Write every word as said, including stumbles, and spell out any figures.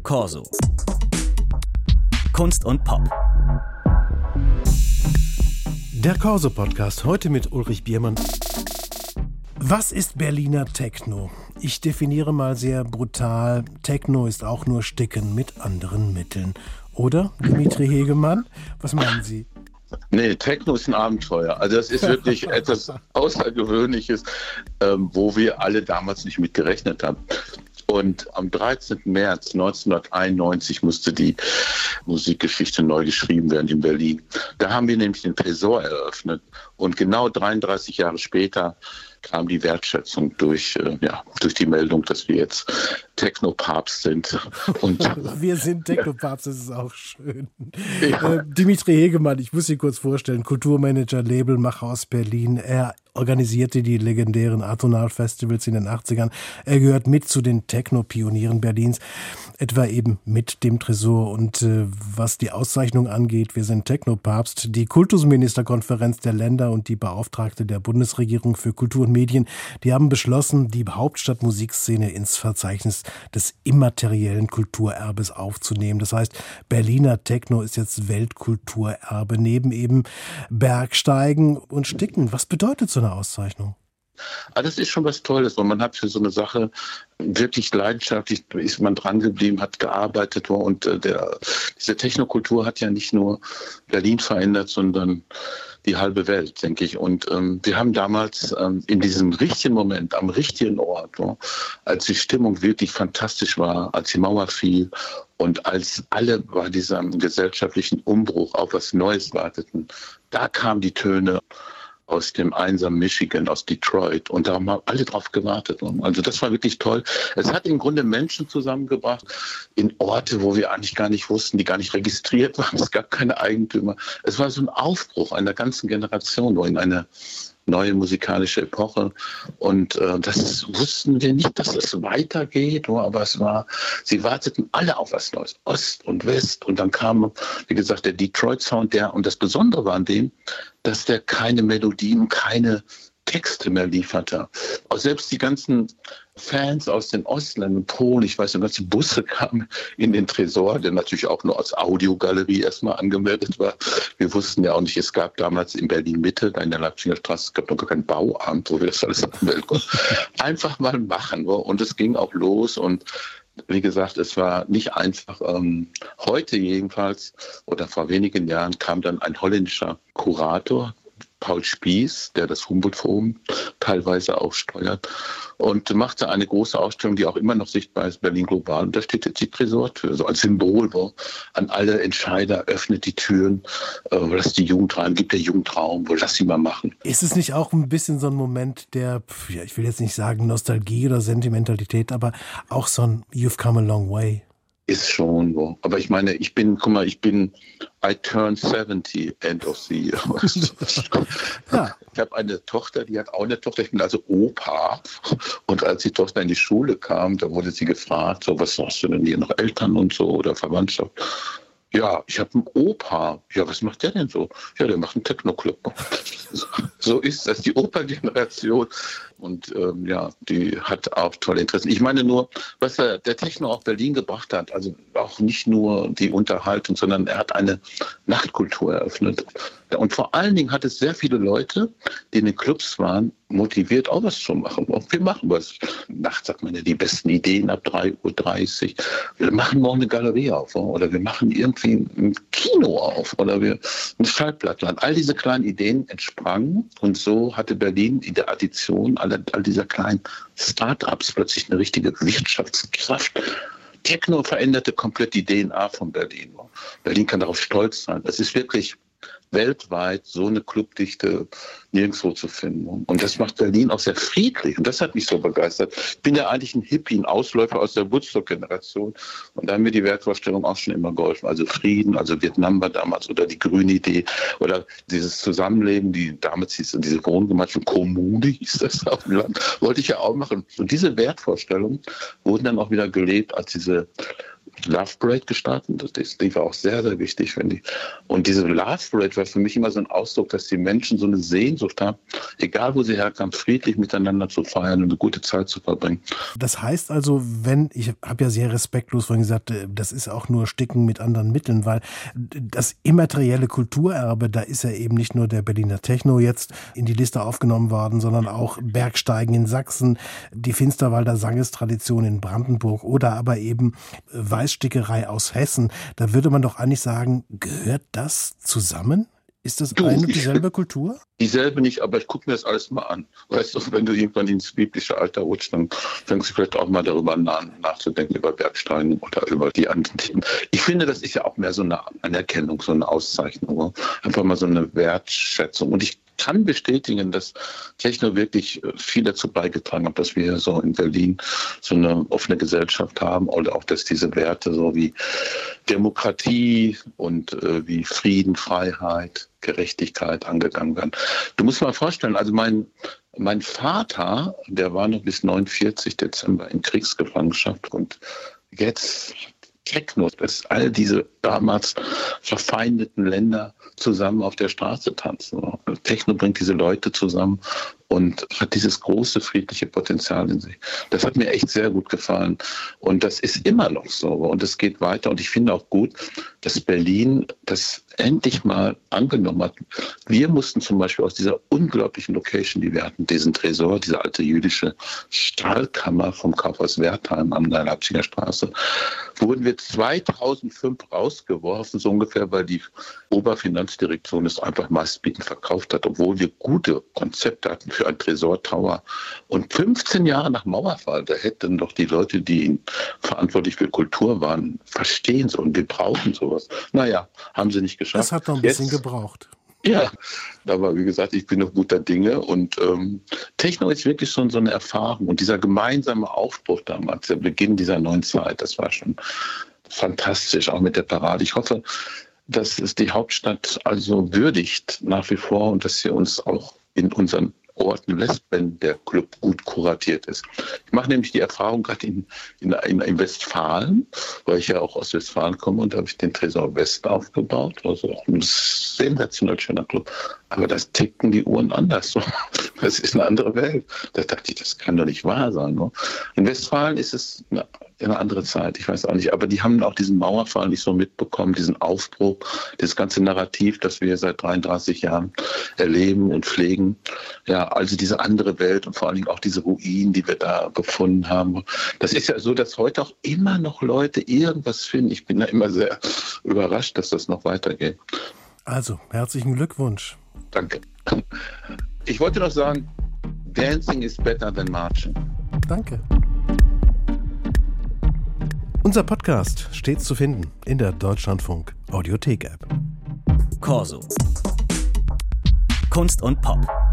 Corso. Kunst und Pop. Der Corso-Podcast, heute mit Ulrich Biermann. Was ist Berliner Techno? Ich definiere mal sehr brutal, Techno ist auch nur Sticken mit anderen Mitteln. Oder, Dimitri Hegemann? Was meinen Sie? Nee, Techno ist ein Abenteuer. Also das ist wirklich etwas Außergewöhnliches, ähm, wo wir alle damals nicht mit gerechnet haben. Und am dreizehnten März neunzehnhunderteinundneunzig musste die Musikgeschichte neu geschrieben werden in Berlin. Da haben wir nämlich den Tresor eröffnet. Und genau dreiunddreißig Jahre später kam die Wertschätzung durch, äh, ja, durch die Meldung, dass wir jetzt Techno-Papst sind. Und wir sind Techno-Papst, das ist auch schön. Ja. Äh, Dimitri Hegemann, ich muss Sie kurz vorstellen, Kulturmanager, Labelmacher aus Berlin. Er organisierte die legendären Atonal-Festivals in den achtzigern. Er gehört mit zu den Techno-Pionieren Berlins, etwa eben mit dem Tresor. Und äh, was die Auszeichnung angeht, wir sind Techno-Papst. Die Kultusministerkonferenz der Länder und die Beauftragte der Bundesregierung für Kultur und Medien, die haben beschlossen, die Hauptstadtmusikszene ins Verzeichnis des immateriellen Kulturerbes aufzunehmen. Das heißt, Berliner Techno ist jetzt Weltkulturerbe, neben eben Bergsteigen und Sticken. Was bedeutet so eine Auszeichnung? Ah, das ist schon was Tolles, weil man hat für so eine Sache wirklich leidenschaftlich, ist man dran geblieben, hat gearbeitet und äh, der, diese Technokultur hat ja nicht nur Berlin verändert, sondern die halbe Welt, denke ich. Und ähm, wir haben damals ähm, in diesem richtigen Moment, am richtigen Ort, wo, als die Stimmung wirklich fantastisch war, als die Mauer fiel und als alle bei diesem gesellschaftlichen Umbruch auf was Neues warteten, da kamen die Töne aus dem einsamen Michigan, aus Detroit. Und da haben wir alle drauf gewartet. Also das war wirklich toll. Es hat im Grunde Menschen zusammengebracht in Orte, wo wir eigentlich gar nicht wussten, die gar nicht registriert waren. Es gab keine Eigentümer. Es war so ein Aufbruch einer ganzen Generation, in eine neue musikalische Epoche. Und äh, das wussten wir nicht, dass es weitergeht, aber es war, sie warteten alle auf was Neues, Ost und West. Und dann kam, wie gesagt, der Detroit-Sound, der, und das Besondere war an dem, dass der keine Melodien, keine Texte mehr lieferte. Auch selbst die ganzen Fans aus den Ostländern, Polen, ich weiß nicht, ganze Busse kamen in den Tresor, der natürlich auch nur als Audiogalerie erstmal angemeldet war. Wir wussten ja auch nicht, es gab damals in Berlin-Mitte, da in der Leipziger Straße, es gab noch gar kein Bauamt, wo wir das alles anmelden konnten. Einfach mal machen. Und es ging auch los und wie gesagt, es war nicht einfach. Ähm, heute jedenfalls, oder vor wenigen Jahren, kam dann ein holländischer Kurator, Paul Spies, der das Humboldt-Forum teilweise auch steuert, und machte eine große Ausstellung, die auch immer noch sichtbar ist, Berlin Global. Und da steht jetzt die Tresortür, so als Symbol, wo an alle Entscheider öffnet die Türen, äh, lass die Jugend rein, gibt der Jugend Raum, wo lass sie mal machen. Ist es nicht auch ein bisschen so ein Moment der, ja, ich will jetzt nicht sagen Nostalgie oder Sentimentalität, aber auch so ein You've come a long way? Ist schon so. Aber ich meine, ich bin, guck mal, ich bin, I turned seventy end of the year. Ja. Ich habe eine Tochter, die hat auch eine Tochter, ich bin also Opa. Und als die Tochter in die Schule kam, da wurde sie gefragt, so, was hast du denn hier, noch Eltern und so oder Verwandtschaft? Ja, ich habe einen Opa. Ja, was macht der denn so? Ja, der macht einen Techno-Club. So ist das, die Opa-Generation. Und ähm, ja, die hat auch tolle Interessen. Ich meine nur, was er, der Techno auch Berlin gebracht hat, also auch nicht nur die Unterhaltung, sondern er hat eine Nachtkultur eröffnet. Und vor allen Dingen hat es sehr viele Leute, die in den Clubs waren, motiviert, auch was zu machen. Und wir machen was. Nachts sagt man ja die besten Ideen ab drei Uhr dreißig. Wir machen morgen eine Galerie auf. Oder wir machen irgendwie ein Kino auf. Oder wir ein Schallplattenland. All diese kleinen Ideen entsprangen. Und so hatte Berlin in der Addition all, all dieser kleinen Start-ups plötzlich eine richtige Wirtschaftskraft. Techno veränderte komplett die D N A von Berlin. Berlin kann darauf stolz sein. Es ist wirklich weltweit so eine Clubdichte nirgendwo zu finden. Und das macht Berlin auch sehr friedlich. Und das hat mich so begeistert. Ich bin ja eigentlich ein Hippie, ein Ausläufer aus der Woodstock-Generation. Und da haben mir die Wertvorstellung auch schon immer geholfen. Also Frieden, also Vietnam war damals, oder die grüne Idee, oder dieses Zusammenleben, die damals hieß, diese Wohngemeinschaft, Kommune hieß das auf dem Land, wollte ich ja auch machen. Und diese Wertvorstellungen wurden dann auch wieder gelebt, als diese Love Parade gestartet. Das, die war auch sehr, sehr wichtig, finde ich. Und diese Love Parade war für mich immer so ein Ausdruck, dass die Menschen so eine Sehnsucht haben, egal wo sie herkamen, friedlich miteinander zu feiern und eine gute Zeit zu verbringen. Das heißt also, wenn, ich habe ja sehr respektlos vorhin gesagt, das ist auch nur Sticken mit anderen Mitteln, weil das immaterielle Kulturerbe, da ist ja eben nicht nur der Berliner Techno jetzt in die Liste aufgenommen worden, sondern auch Bergsteigen in Sachsen, die Finsterwalder Sangestradition in Brandenburg oder aber eben Weißstickerei aus Hessen. Da würde man doch eigentlich sagen, gehört das zusammen? Ist das Du, eine und ich- dieselbe Kultur? Dieselbe nicht, aber ich gucke mir das alles mal an. Weißt du, wenn du irgendwann ins biblische Alter rutscht, dann fängst du vielleicht auch mal darüber an, nachzudenken, über Bergsteigen oder über die anderen Themen. Ich finde, das ist ja auch mehr so eine Anerkennung, so eine Auszeichnung. Einfach mal so eine Wertschätzung. Und ich kann bestätigen, dass Techno wirklich viel dazu beigetragen hat, dass wir so in Berlin so eine offene Gesellschaft haben oder auch, dass diese Werte so wie Demokratie und äh, wie Frieden, Freiheit, Gerechtigkeit angegangen werden. Du musst dir mal vorstellen, also mein, mein Vater, der war noch bis neunundvierzig Dezember in Kriegsgefangenschaft und jetzt Techno, dass all diese damals verfeindeten Länder zusammen auf der Straße tanzen. Techno bringt diese Leute zusammen und hat dieses große friedliche Potenzial in sich. Das hat mir echt sehr gut gefallen. Und das ist immer noch so. Und es geht weiter. Und ich finde auch gut, dass Berlin das endlich mal angenommen hat. Wir mussten zum Beispiel aus dieser unglaublichen Location, die wir hatten, diesen Tresor, diese alte jüdische Stahlkammer vom Kaufhaus Wertheim an der Leipziger Straße, wurden wir zweitausendfünf rausgeworfen, so ungefähr, weil die Oberfinanzdirektion es einfach meistbietend verkauft hat, obwohl wir gute Konzepte hatten für ein Tresor Tower. Und fünfzehn Jahre nach Mauerfall, da hätten doch die Leute, die verantwortlich für Kultur waren, verstehen sollen, wir brauchen sowas. Naja, haben sie nicht geschafft. Das hat noch ein bisschen Jetzt, gebraucht. ja, aber wie gesagt, ich bin noch guter Dinge und ähm, Techno ist wirklich schon so eine Erfahrung und dieser gemeinsame Aufbruch damals, der Beginn dieser neuen Zeit, das war schon fantastisch, auch mit der Parade. Ich hoffe, dass es die Hauptstadt also würdigt nach wie vor und dass sie uns auch in unseren Orten lässt, wenn der Club gut kuratiert ist. Ich mache nämlich die Erfahrung gerade in, in, in Westfalen, weil ich ja auch aus Westfalen komme und da habe ich den Tresor West aufgebaut, also auch ein sensationell schöner Club. Aber das ticken die Uhren anders. So. Das ist eine andere Welt. Da dachte ich, das kann doch nicht wahr sein. No? In Westfalen ist es eine, eine andere Zeit, ich weiß auch nicht. Aber die haben auch diesen Mauerfall nicht so mitbekommen, diesen Aufbruch, das ganze Narrativ, das wir seit dreiunddreißig Jahren erleben und pflegen. Ja, also diese andere Welt und vor allen Dingen auch diese Ruinen, die wir da gefunden haben. Das ist ja so, dass heute auch immer noch Leute irgendwas finden. Ich bin da immer sehr überrascht, dass das noch weitergeht. Also, herzlichen Glückwunsch. Danke. Ich wollte noch sagen, Dancing is better than marching. Danke. Unser Podcast stets zu finden in der Deutschlandfunk Audiothek-App. Corso. Kunst und Pop.